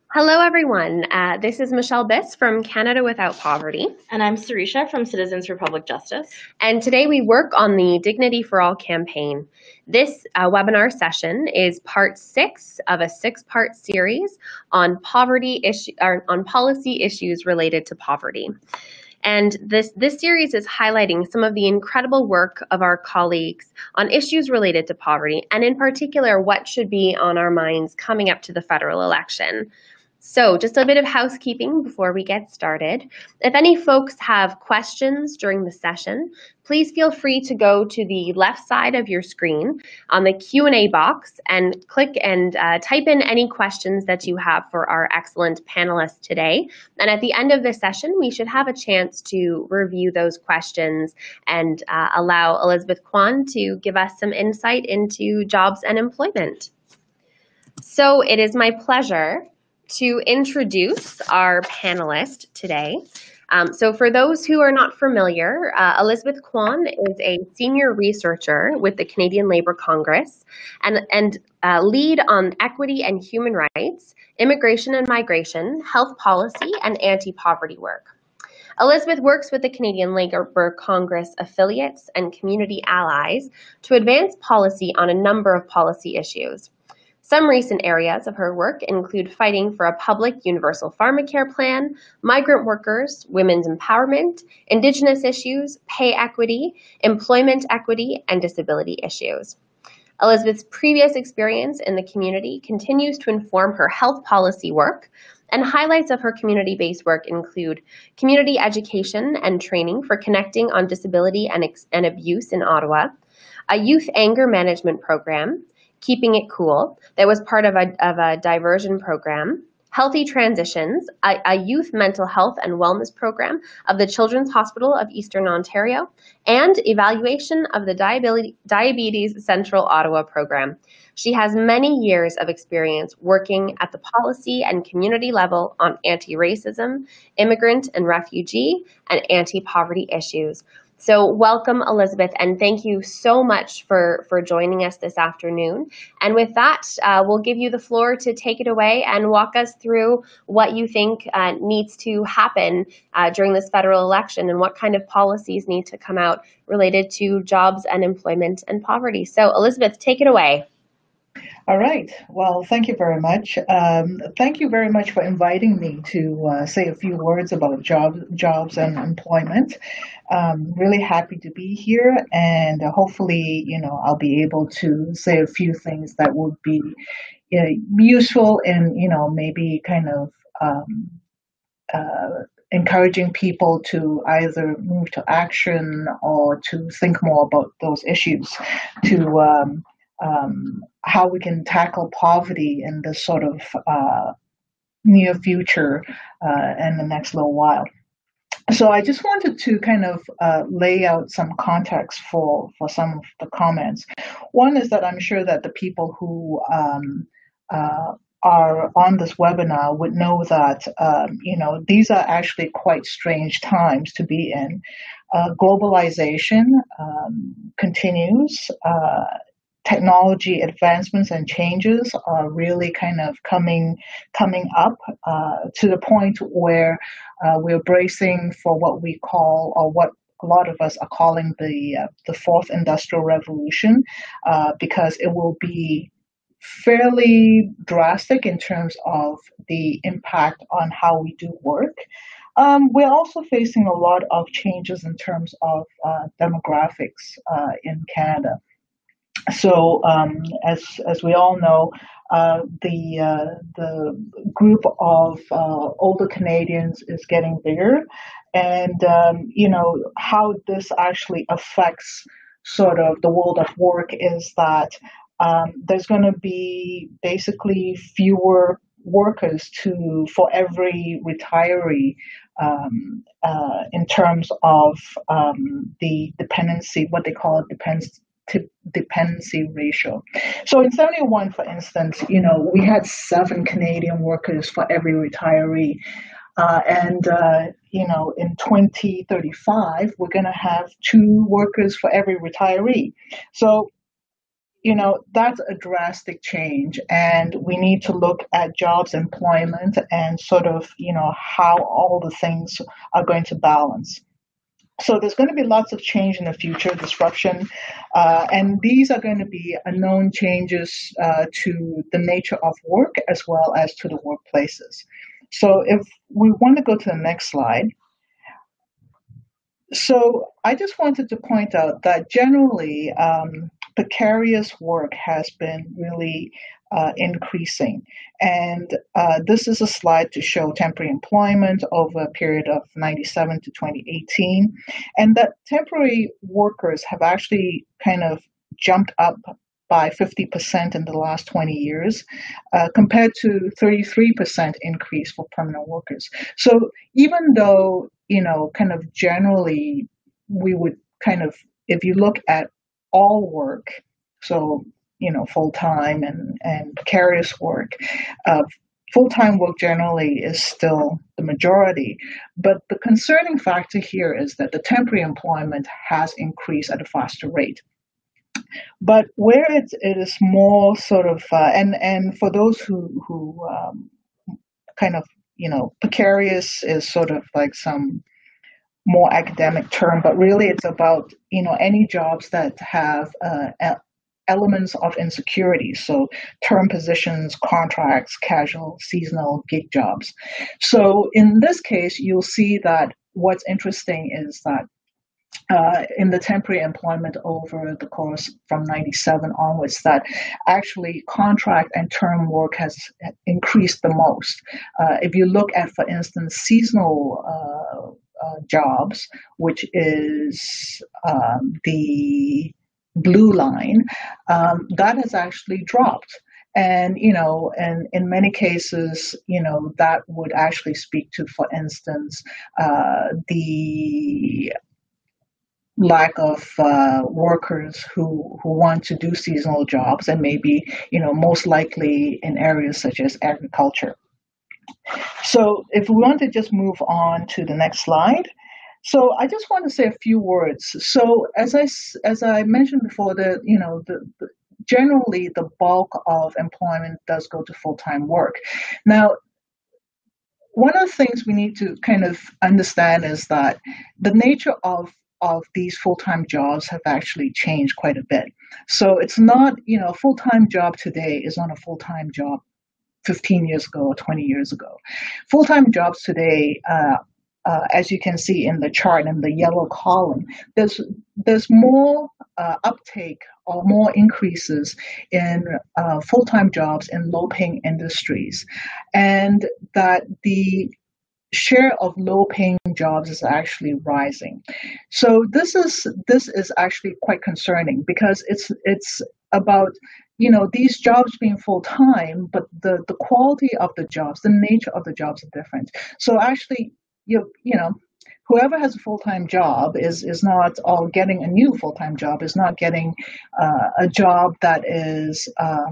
Hello, everyone. This is Michelle Biss from Canada Without Poverty. And I'm Sarisha from Citizens for Public Justice. And today we work on the Dignity for All campaign. This webinar session is part 6 of a 6-part series on on policy issues related to poverty. And this series is highlighting some of the incredible work of our colleagues on issues related to poverty, and in particular, what should be on our minds coming up to the federal election. So just a bit of housekeeping before we get started. If any folks have questions during the session, please feel free to go to the left side of your screen on the Q&A box and click and type in any questions that you have for our excellent panelists today. And at the end of this session, we should have a chance to review those questions and allow Elizabeth Kwan to give us some insight into jobs and employment. So it is my pleasure to introduce our panelist today. So for those who are not familiar, Elizabeth Kwan is a senior researcher with the Canadian Labour Congress and lead on equity and human rights, immigration and migration, health policy, and anti-poverty work. Elizabeth works with the Canadian Labour Congress affiliates and community allies to advance policy on a number of policy issues. Some recent areas of her work include fighting for a public universal pharmacare plan, migrant workers, women's empowerment, Indigenous issues, pay equity, employment equity, and disability issues. Elizabeth's previous experience in the community continues to inform her health policy work, and highlights of her community-based work include community education and training for connecting on disability and abuse in Ottawa, a youth anger management program, Keeping It Cool, that was part of a diversion program, Healthy Transitions, a youth mental health and wellness program of the Children's Hospital of Eastern Ontario, and evaluation of the Diabetes Central Ottawa program. She has many years of experience working at the policy and community level on anti-racism, immigrant and refugee, and anti-poverty issues. So welcome, Elizabeth, and thank you so much for joining us this afternoon. And with that, we'll give you the floor to take it away and walk us through what you think needs to happen during this federal election and what kind of policies need to come out related to jobs and employment and poverty. So Elizabeth, take it away. All right. Well, thank you very much. Thank you very much for inviting me to say a few words about jobs and employment. Really happy to be here, and hopefully, I'll be able to say a few things that would be useful and, maybe kind of encouraging people to either move to action or to think more about those issues, to how we can tackle poverty in this sort of near future in the next little while. So I just wanted to kind of lay out some context for some of the comments. One is that I'm sure that the people who are on this webinar would know that, these are actually quite strange times to be in. Globalization continues. Technology advancements and changes are really kind of coming up to the point where we're bracing for what we call, or what a lot of us are calling, the fourth industrial revolution, because it will be fairly drastic in terms of the impact on how we do work. We're also facing a lot of changes in terms of demographics in Canada. So, as we all know, the group of older Canadians is getting bigger, and how this actually affects sort of the world of work is that there's going to be basically fewer workers for every retiree, in terms of the dependency, what they call dependency ratio. So in 71, for instance, we had 7 Canadian workers for every retiree. And in 2035, we're going to have 2 workers for every retiree. So that's a drastic change, and we need to look at jobs, employment, and sort of, how all the things are going to balance. So there's going to be lots of change in the future, disruption, and these are going to be unknown changes to the nature of work as well as to the workplaces. So if we want to go to the next slide. So I just wanted to point out that generally precarious work has been really increasing. And this is a slide to show temporary employment over a period of 97 to 2018. And that temporary workers have actually kind of jumped up by 50% in the last 20 years, compared to 33% increase for permanent workers. So even though, kind of generally we would kind of, if you look at all work, so, full-time and precarious work, full-time work generally is still the majority. But the concerning factor here is that the temporary employment has increased at a faster rate. But where it is more sort of, and for those who kind of, precarious is sort of like some more academic term, but really it's about, any jobs that have elements of insecurity. So term positions, contracts, casual, seasonal, gig jobs. So in this case, you'll see that what's interesting is that in the temporary employment over the course from 97 onwards, that actually contract and term work has increased the most. If you look at, for instance, seasonal jobs, which is the blue line, that has actually dropped. And, and in many cases, that would actually speak to, for instance, the lack of workers who want to do seasonal jobs, and maybe, most likely in areas such as agriculture. So if we want to just move on to the next slide. So I just want to say a few words. So as I mentioned before, generally the bulk of employment does go to full-time work. Now, one of the things we need to kind of understand is that the nature of these full-time jobs have actually changed quite a bit. So it's not, a full-time job today is not a full-time job 15 years ago or 20 years ago. Full-time jobs today, as you can see in the chart in the yellow column, there's more uptake or more increases in full-time jobs in low-paying industries, and that the share of low-paying jobs is actually rising. So this is actually quite concerning, because it's about, these jobs being full-time, but the quality of the jobs, the nature of the jobs are different. So actually, whoever has a full-time job is not, or getting a new full-time job is not getting a job that is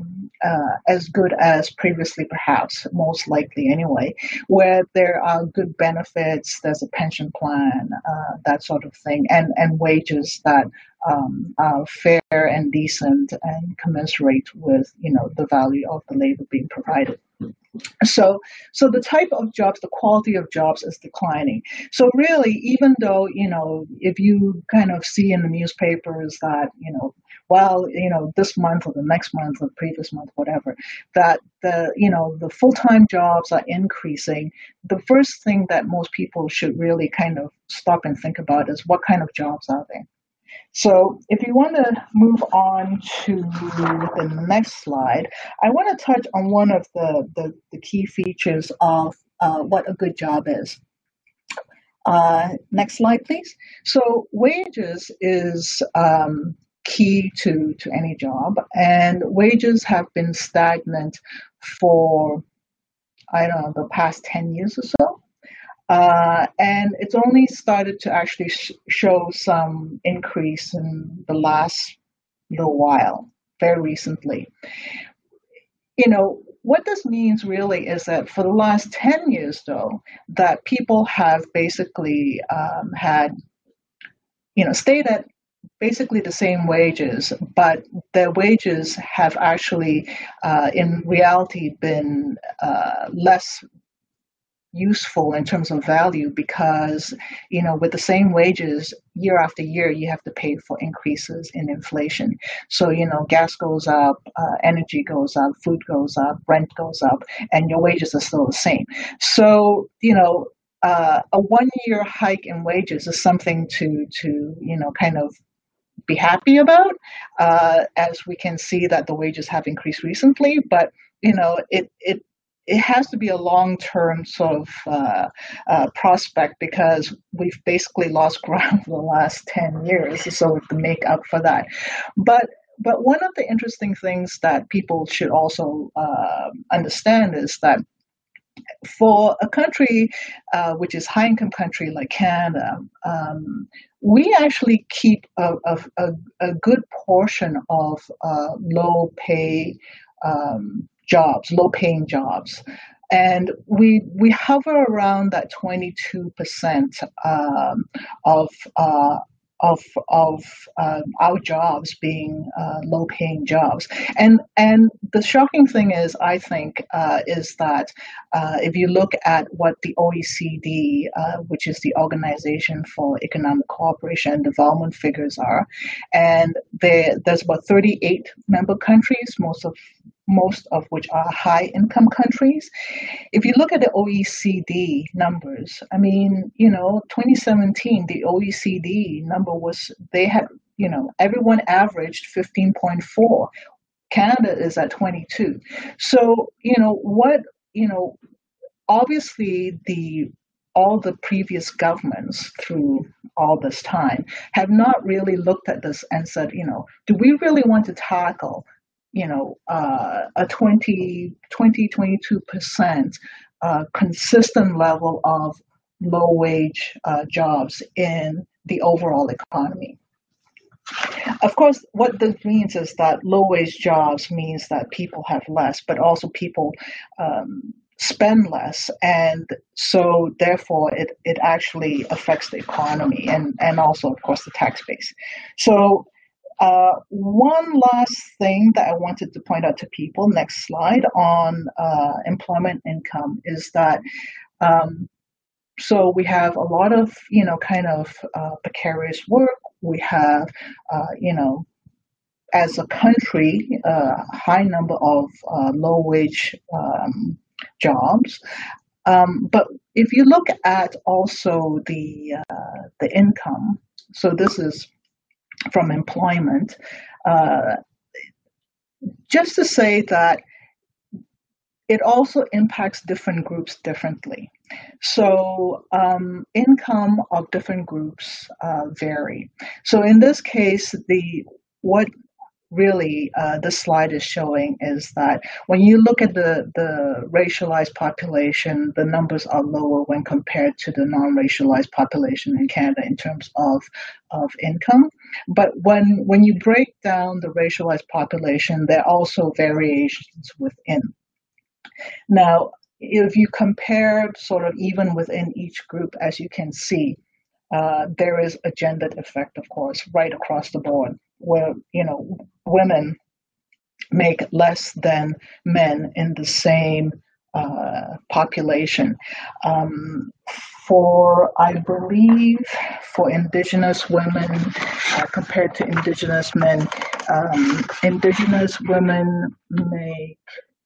as good as previously, perhaps, most likely anyway, where there are good benefits, there's a pension plan, that sort of thing, and wages that are fair and decent and commensurate with, the value of the labor being provided. So the type of jobs, the quality of jobs is declining. So really, even though, if you kind of see in the newspapers that, this month or the next month or the previous month, whatever, that the full-time jobs are increasing, the first thing that most people should really kind of stop and think about is, what kind of jobs are they? So if you want to move on to the next slide, I want to touch on one of the key features of what a good job is. Next slide, please. So wages is key to any job, and wages have been stagnant for, I don't know, the past 10 years or so. And it's only started to actually show some increase in the last little while, very recently. What this means really is that for the last 10 years, though, that people have basically had, stayed at basically the same wages, but their wages have actually, in reality, been less useful in terms of value because, with the same wages year after year, you have to pay for increases in inflation. So, gas goes up, energy goes up, food goes up, rent goes up, and your wages are still the same. So, a 1 year hike in wages is something to kind of be happy about, as we can see that the wages have increased recently. But it has to be a long-term sort of prospect because we've basically lost ground for the last 10 years, so to make up for that. But one of the interesting things that people should also understand is that for a country which is high income country like Canada, we actually keep a good portion of low paying jobs. And we hover around that 22% of of our jobs being low paying jobs. And the shocking thing is, I think, is that if you look at what the OECD, which is the Organization for Economic Cooperation and Development, figures are, and there's about 38 member countries, most of which are high income countries. If you look at the OECD numbers, I mean, 2017, the OECD number was, they had, everyone averaged 15.4. Canada is at 22. So, obviously all the previous governments through all this time have not really looked at this and said, do we really want to tackle a 22% consistent level of low wage jobs in the overall economy. Of course, what this means is that low wage jobs means that people have less, but also people spend less, and so therefore it actually affects the economy and also, of course, the tax base. So one last thing that I wanted to point out to people, next slide, on employment income is that so we have a lot of, precarious work. We have, as a country, a high number of low wage jobs. But if you look at also the income, so this is from employment, just to say that it also impacts different groups differently. So income of different groups vary. So in this case, what really this slide is showing is that when you look at the racialized population, the numbers are lower when compared to the non-racialized population in Canada in terms of income. But when you break down the racialized population, there are also variations within. Now, if you compare sort of even within each group, as you can see, there is a gendered effect, of course, right across the board, where women make less than men in the same population. I believe, for Indigenous women compared to Indigenous men, Indigenous women make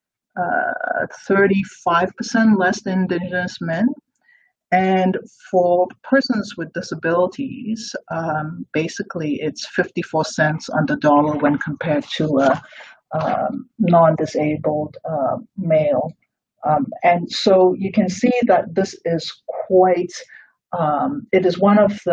35% less than Indigenous men. And for persons with disabilities, basically it's 54 cents on the dollar when compared to a non-disabled male. And so you can see that this is quite, it is one of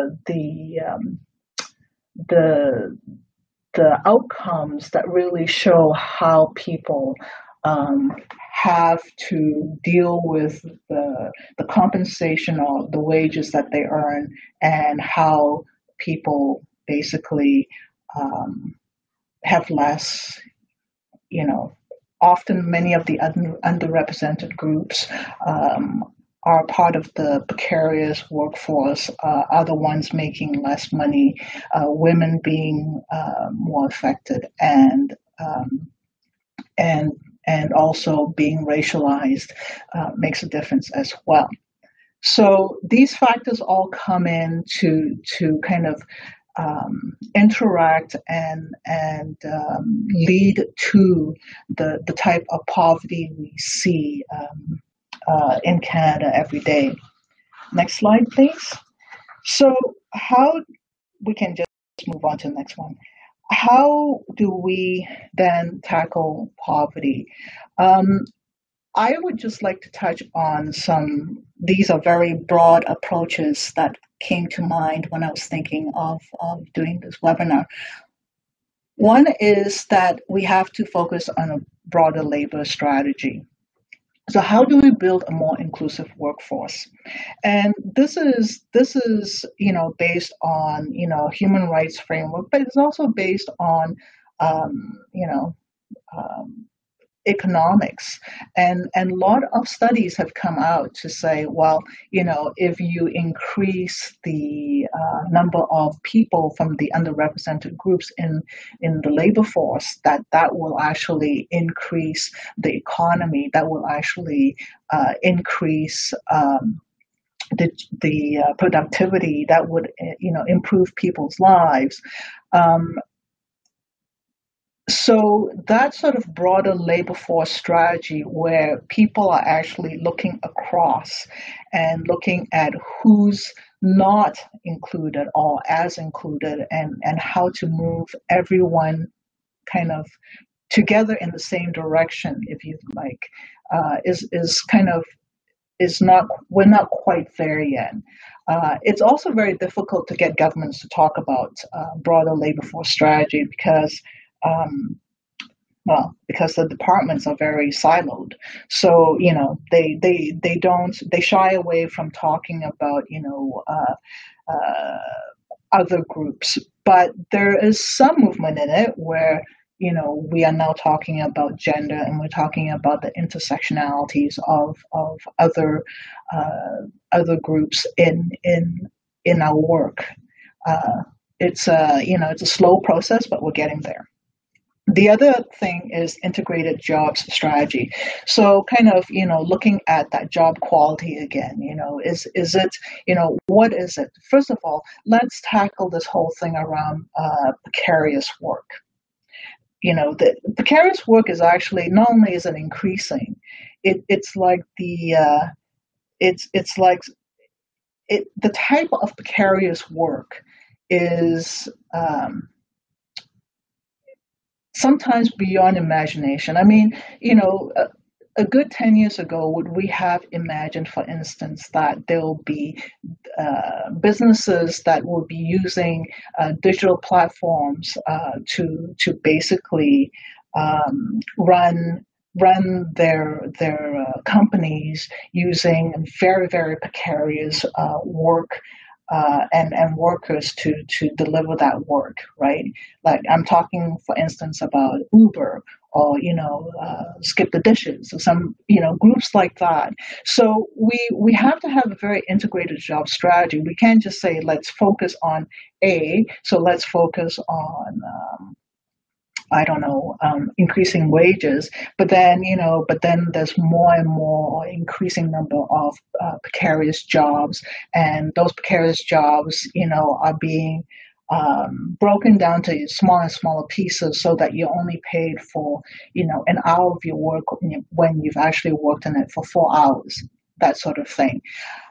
the outcomes that really show how people have to deal with the compensation or the wages that they earn, and how people basically have less, often many of the underrepresented groups are part of the precarious workforce are the ones making less money, women being more affected, and and also being racialized makes a difference as well. So these factors all come in to kind of interact and lead to the type of poverty we see in Canada every day. Next slide, please. So how we can just move on to the next one. How do we then tackle poverty? I would just like to touch on these are very broad approaches that came to mind when I was thinking of doing this webinar. One is that we have to focus on a broader labor strategy. So how do we build a more inclusive workforce? And this is based on human rights framework, but it's also based on economics, and a lot of studies have come out to say, well, if you increase the number of people from the underrepresented groups in the labor force, that will actually increase the economy, that will actually increase the productivity, that would improve people's lives. So that sort of broader labor force strategy where people are actually looking across and looking at who's not included or as included, and how to move everyone kind of together in the same direction, if you like, we're not quite there yet. It's also very difficult to get governments to talk about broader labor force strategy because the departments are very siloed. So they shy away from talking about other groups. But there is some movement in it where we are now talking about gender, and we're talking about the intersectionalities of other groups in our work. It's a slow process, but we're getting there. The other thing is integrated jobs strategy. So kind of, looking at that job quality again, is it, what is it? First of all, let's tackle this whole thing around precarious work. The precarious work is actually, not only is it increasing, it's like the type of precarious work is sometimes beyond imagination. I mean, a good 10 years ago, would we have imagined, for instance, that there will be businesses that will be using digital platforms to basically run their companies using very, very precarious work and workers to deliver that work, right? Like I'm talking, for instance, about Uber or Skip the Dishes or some groups like that. So we have to have a very integrated job strategy. We can't just say let's focus on A. So let's focus on increasing wages, but then there's more and more increasing number of precarious jobs, and those precarious jobs, are being broken down to smaller and smaller pieces, so that you're only paid for, an hour of your work when you've actually worked in it for 4 hours, that sort of thing.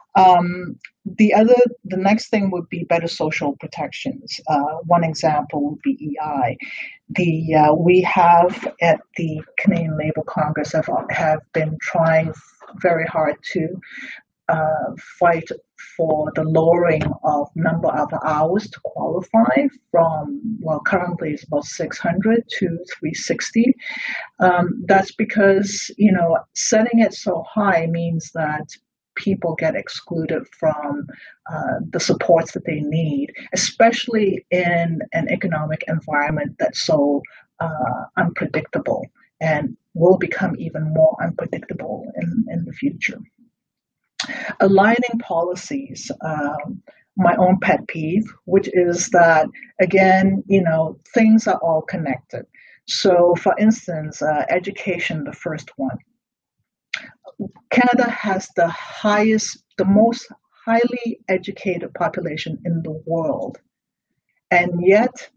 The next thing would be better social protections. One example would be EI. We have at the Canadian Labour Congress have been trying very hard to fight for the lowering of number of hours to qualify from, currently it's about 600 to 360. That's because, setting it so high means that people get excluded from the supports that they need, especially in an economic environment that's so unpredictable and will become even more unpredictable in the future. aligning policies. My own pet peeve, which is that, again, things are all connected. So, for instance, education, the first one. Canada has the most highly educated population in the world, and yet,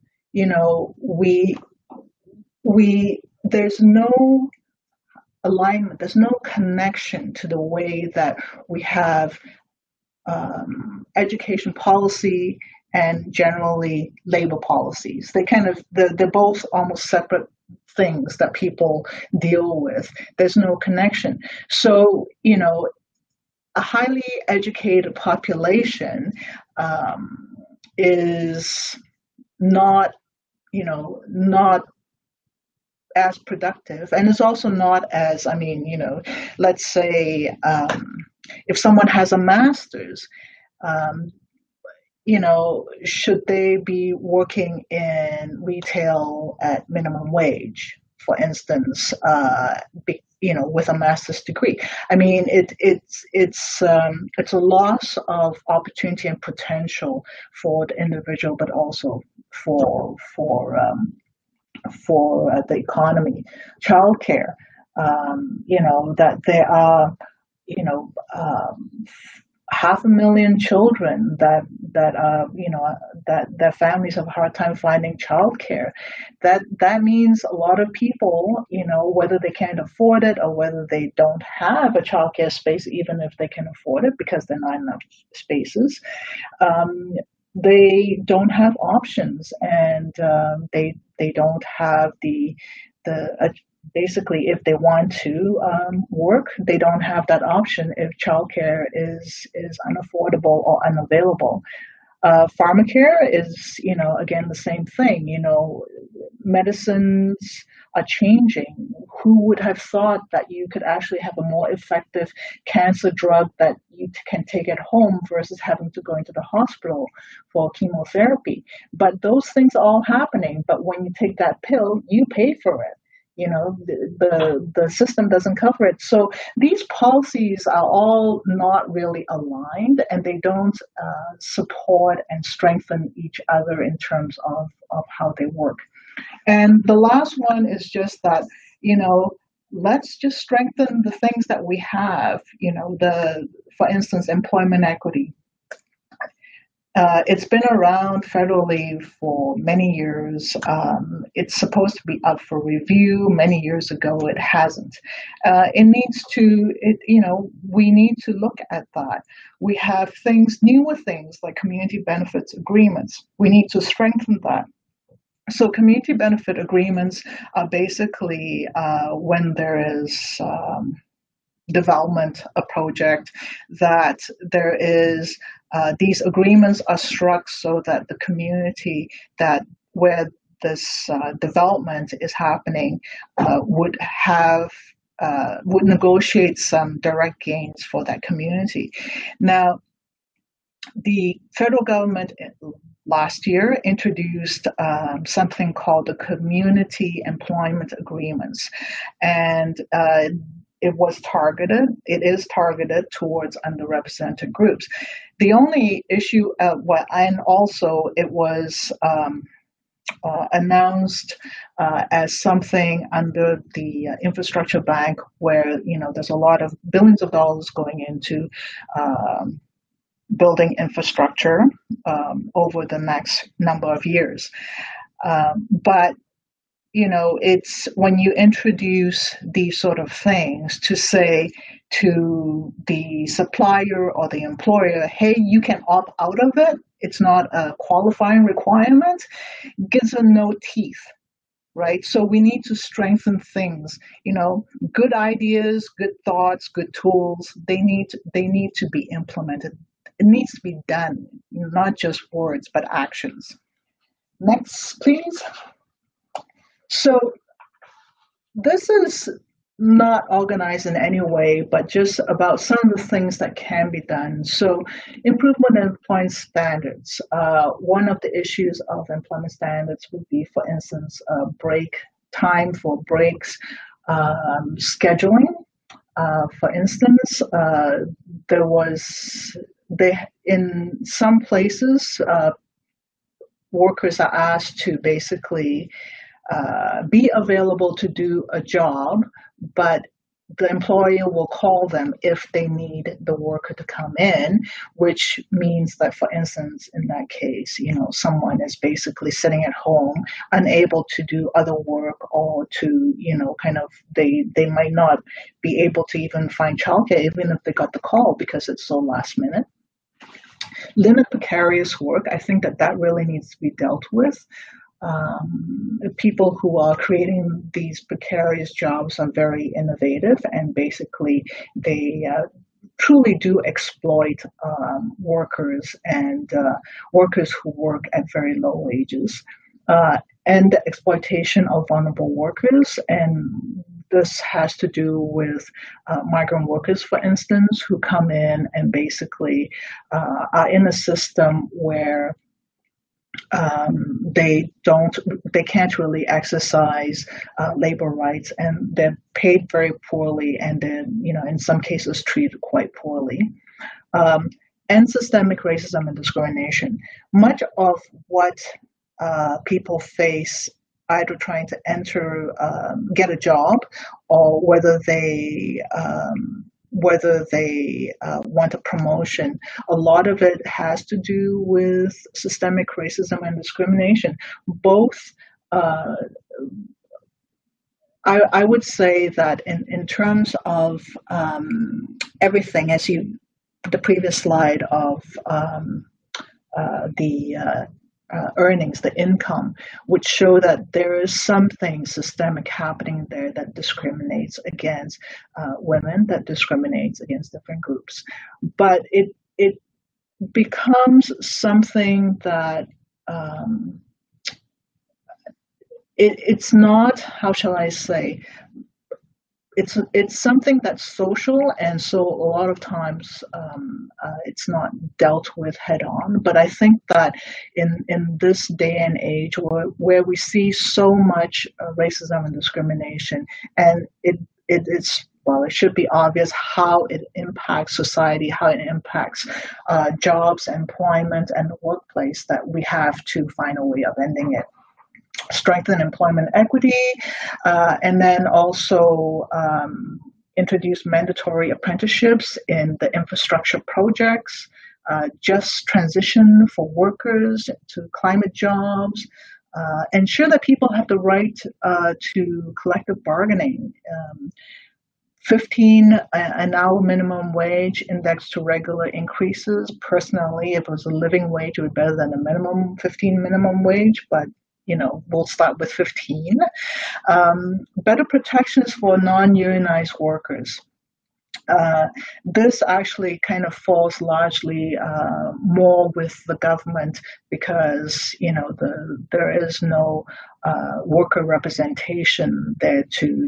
we there's no alignment, there's no connection to the way that we have education policy and generally labor policies. They're both almost separate things that people deal with. There's no connection. So, a highly educated population is not, not as productive, and it's also not as, let's say, if someone has a master's, should they be working in retail at minimum wage, for instance, with a master's degree? I mean, it's a loss of opportunity and potential for the individual, but also for the economy. Childcare, that there are, 500,000 children that that their families have a hard time finding childcare. That means a lot of people, whether they can't afford it or whether they don't have a childcare space, even if they can afford it, because there are not enough spaces. They don't have options, and they don't have the basically, if they want to work, they don't have that option if childcare is unaffordable or unavailable. Pharmacare is, again, the same thing. Medicines are changing. Who would have thought that you could actually have a more effective cancer drug that you can take at home versus having to go into the hospital for chemotherapy? But those things are all happening. But when you take that pill, you pay for it. The system doesn't cover it. So these policies are all not really aligned, and they don't support and strengthen each other in terms of how they work. And the last one is just that, let's just strengthen the things that we have, for instance, employment equity. It's been around federally for many years. It's supposed to be up for review. Many years ago, it hasn't. We need to look at that. We have newer things like community benefits agreements. We need to strengthen that. So community benefit agreements are basically when there is development, a project, that there is these agreements are struck so that the community where this development is happening would negotiate some direct gains for that community. Now, the federal government last year introduced something called the Community Employment Agreements, and it is targeted towards underrepresented groups. The only issue, and also it was announced as something under the infrastructure bank, where there's a lot of billions of dollars going into building infrastructure over the next number of years. But it's when you introduce these sort of things to say to the supplier or the employer, hey, you can opt out of it, it's not a qualifying requirement, gives them no teeth, right? So we need to strengthen things, good ideas, good thoughts, good tools, they need to be implemented. It needs to be done, not just words, but actions. Next, please. So this is not organized in any way, but just about some of the things that can be done. So improvement in employment standards. One of the issues of employment standards would be, for instance, break time for breaks, scheduling. For instance, there was they in some places workers are asked to basically be available to do a job, but the employer will call them if they need the worker to come in, which means that, for instance, in that case, someone is basically sitting at home, unable to do other work or to, kind of, they might not be able to even find childcare, even if they got the call because it's so last minute. Limit precarious work. I think that really needs to be dealt with. People who are creating these precarious jobs are very innovative, and basically they truly do exploit workers and workers who work at very low wages, and the exploitation of vulnerable workers. And this has to do with migrant workers, for instance, who come in and basically are in a system where they can't really exercise labor rights, and they're paid very poorly, and then in some cases treated quite poorly. And systemic racism and discrimination. Much of what people face either trying to get a job, or whether they want a promotion. A lot of it has to do with systemic racism and discrimination. Both, I would say that in terms of everything, the previous slide of the earnings, the income, which show that there is something systemic happening there that discriminates against women, that discriminates against different groups. But it becomes something that it's not, how shall I say, it's something that's social, and so a lot of times it's not dealt with head on. But I think that in this day and age, where we see so much racism and discrimination, and it's well, it should be obvious how it impacts society, how it impacts jobs, employment, and the workplace, that we have to find a way of ending it. Strengthen employment equity, and then also introduce mandatory apprenticeships in the infrastructure projects, just transition for workers to climate jobs, ensure that people have the right to collective bargaining. 15 an hour minimum wage indexed to regular increases. Personally, if it was a living wage, it would be better than a minimum 15 minimum wage, but we'll start with 15. Better protections for non-unionized workers. This actually kind of falls largely more with the government, because there is no worker representation there to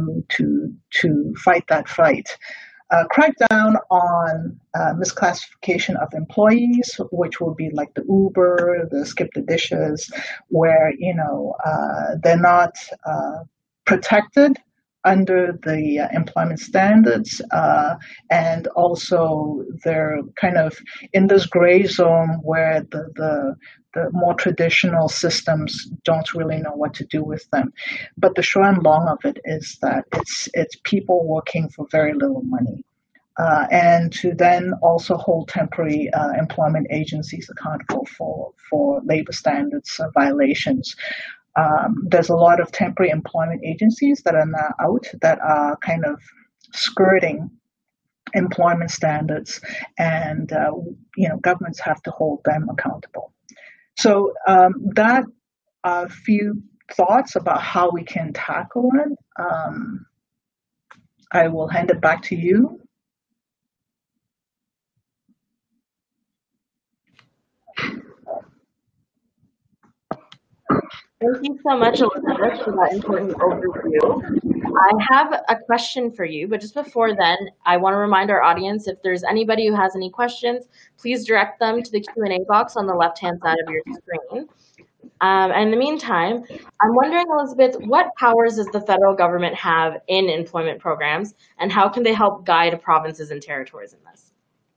fight that fight. Crack down on misclassification of employees, which will be like the Uber, the Skip the Dishes, where they're not protected under the employment standards, and also they're kind of in this gray zone where the more traditional systems don't really know what to do with them. But the short and long of it is that it's people working for very little money. And to then also hold temporary employment agencies accountable for labor standards violations. There's a lot of temporary employment agencies that are now out, that are kind of skirting employment standards, and governments have to hold them accountable. So that are a few thoughts about how we can tackle it. I will hand it back to you. Thank you so much, Elizabeth, for that important overview. I have a question for you, but just before then, I want to remind our audience, if there's anybody who has any questions, please direct them to the Q&A box on the left-hand side of your screen. And in the meantime, I'm wondering, Elizabeth, what powers does the federal government have in employment programs, and how can they help guide provinces and territories in this?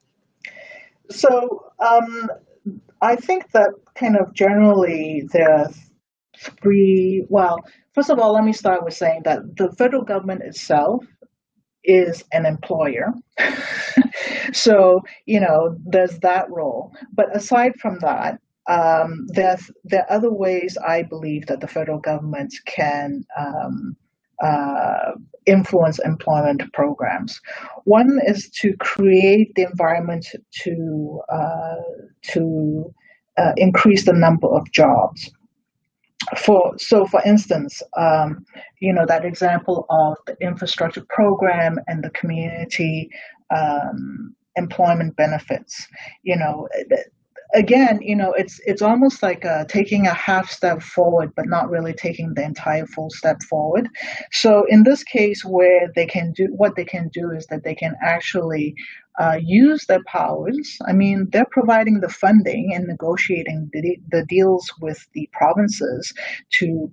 So I think that kind of generally there are three. Well, first of all, let me start with saying that the federal government itself is an employer. So, there's that role. But aside from that, there are other ways I believe that the federal government can uh, influence employment programs. One is to create the environment to increase the number of jobs. For instance, that example of the infrastructure program and the community employment benefits. You know, Again, it's almost like taking a half step forward, but not really taking the entire full step forward. So in this case, where what they can do is that they can actually use their powers. I mean, they're providing the funding and negotiating the deals with the provinces to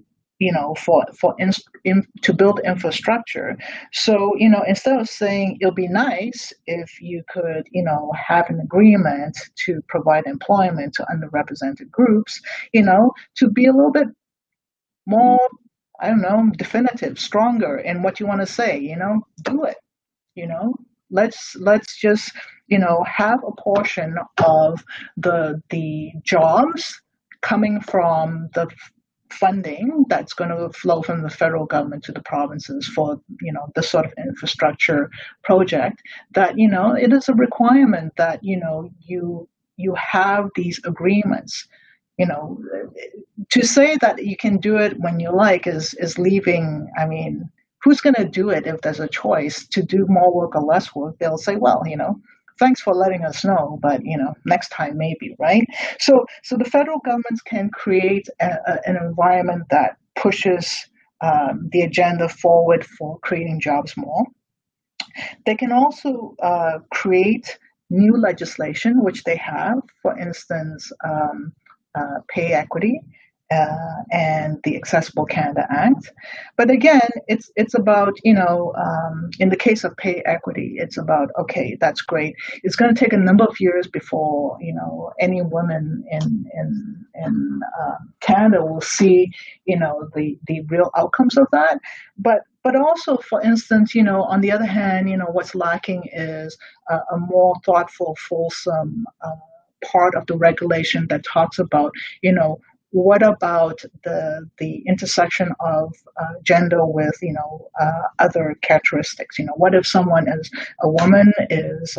to build infrastructure. So, instead of saying it'll be nice if you could, have an agreement to provide employment to underrepresented groups, to be a little bit more, I don't know, definitive, stronger in what you want to say, do it, you know. Let's just, have a portion of the jobs coming from the funding that's going to flow from the federal government to the provinces for this sort of infrastructure project, that it is a requirement that you have these agreements. you know to say that you can do it when you like is leaving. I mean, who's going to do it if there's a choice to do more work or less work? They'll say, well, thanks for letting us know, but next time maybe, right? So the federal governments can create an environment that pushes the agenda forward for creating jobs more. They can also create new legislation, which they have, for instance, pay equity and the Accessible Canada Act. But again, it's about, in the case of pay equity, it's about, okay, that's great. It's going to take a number of years before, any woman in Canada will see, the real outcomes of that. But also, for instance, on the other hand, what's lacking is a more thoughtful, fulsome part of the regulation that talks about, what about the intersection of gender with, other characteristics? What if someone is a woman, is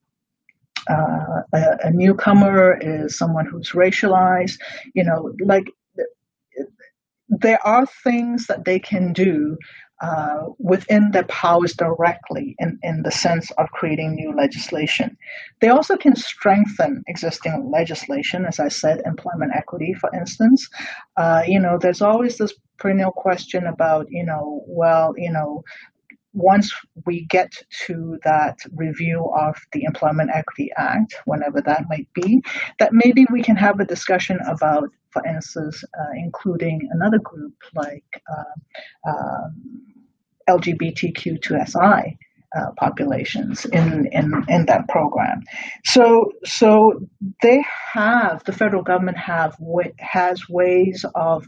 a newcomer, is someone who's racialized? Like, there are things that they can do within their powers directly in the sense of creating new legislation. They also can strengthen existing legislation, as I said, employment equity, for instance. There's always this perennial question about, once we get to that review of the Employment Equity Act, whenever that might be, that maybe we can have a discussion about, for instance, including another group like LGBTQ2SI populations in that program. So the federal government has ways of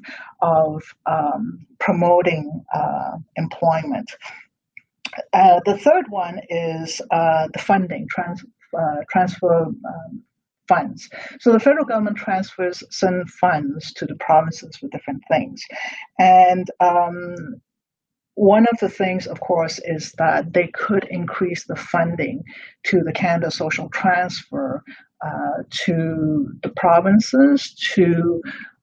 promoting employment. The third one is the funding, transfer funds. So the federal government transfers certain funds to the provinces for different things. And one of the things, of course, is that they could increase the funding to the Canada Social Transfer to the provinces to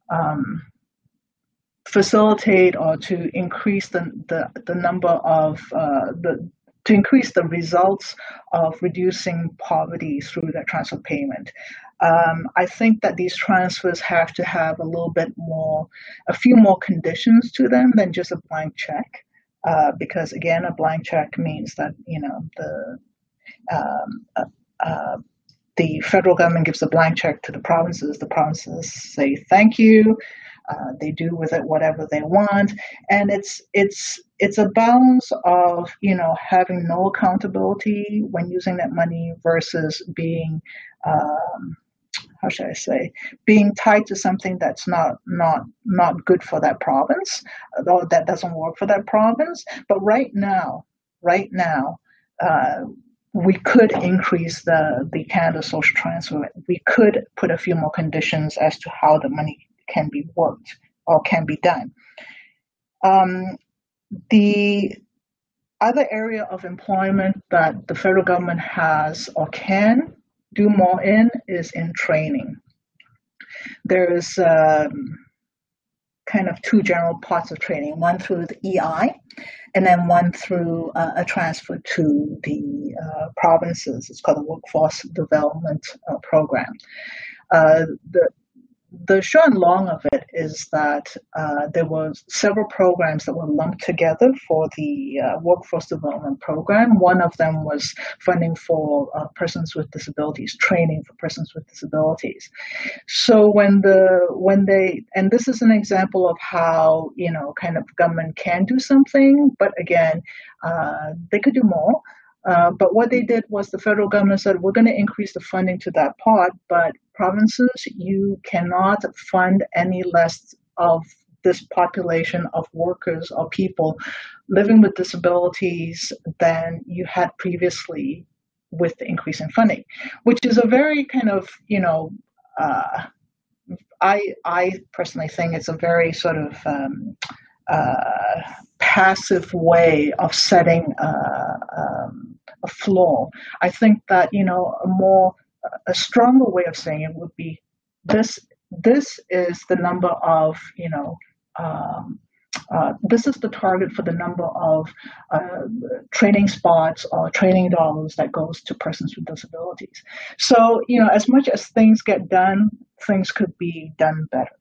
facilitate or to increase the number of to increase the results of reducing poverty through that transfer payment. I think that these transfers have to have a few more conditions to them than just a blank check, because again, a blank check means that the federal government gives a blank check to the provinces. The provinces say thank you. They do with it whatever they want, and it's a balance of having no accountability when using that money versus being how should I say, being tied to something that's not good for that province, or that doesn't work for that province. But right now, uh, we could increase the Canada social transfer. We could put a few more conditions as to how the money can be worked or can be done. Um, the other area of employment that the federal government has or can do more in is in training. There's kind of two general parts of training, one through the EI and then one through a transfer to the provinces. It's called the Workforce Development Program. The short and long of it is that there were several programs that were lumped together for the Workforce Development Program. One of them was funding for persons with disabilities, training for persons with disabilities. So when they, and this is an example of how, kind of government can do something, but again, they could do more. But what they did was the federal government said, we're going to increase the funding to that part, but provinces, you cannot fund any less of this population of workers or people living with disabilities than you had previously with the increase in funding, which is a very kind of, I personally think it's a very sort of passive way of setting a floor. I think that a stronger way of saying it would be this is the number of this is the target for the number of training spots or training dollars that goes to persons with disabilities. So as much as things get done, things could be done better.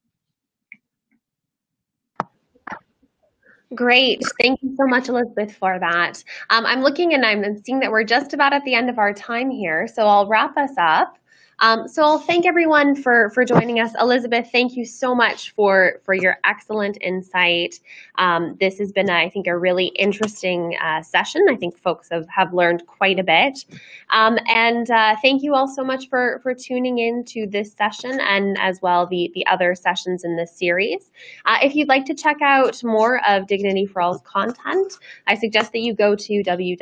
Great. Thank you so much, Elizabeth, for that. I'm looking and I'm seeing that we're just about at the end of our time here, so I'll wrap us up. So I'll thank everyone for joining us. Elizabeth, thank you so much for your excellent insight. This has been, I think, a really interesting session. I think folks have learned quite a bit. And thank you all so much for tuning in to this session and as well the other sessions in this series. If you'd like to check out more of Dignity for All's content, I suggest that you go to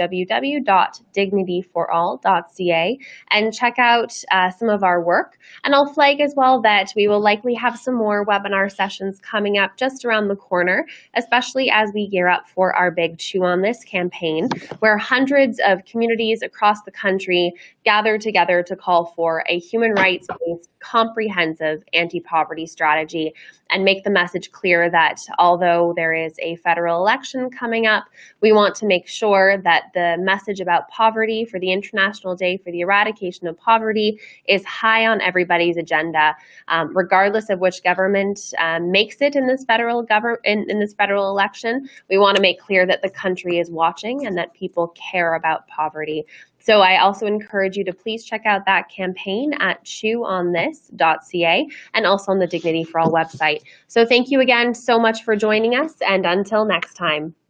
www.dignityforall.ca and check out some of our work. And I'll flag as well that we will likely have some more webinar sessions coming up just around the corner, especially as we gear up for our big Chew on This campaign, where hundreds of communities across the country gather together to call for a human rights-based, comprehensive anti-poverty strategy and make the message clear that although there is a federal election coming up, we want to make sure that the message about poverty for the International Day for the Eradication of Poverty is high on everybody's agenda, regardless of which government makes it in this federal election. We want to make clear that the country is watching and that people care about poverty. So I also encourage you to please check out that campaign at chewonthis.ca and also on the Dignity for All website. So thank you again so much for joining us, and until next time.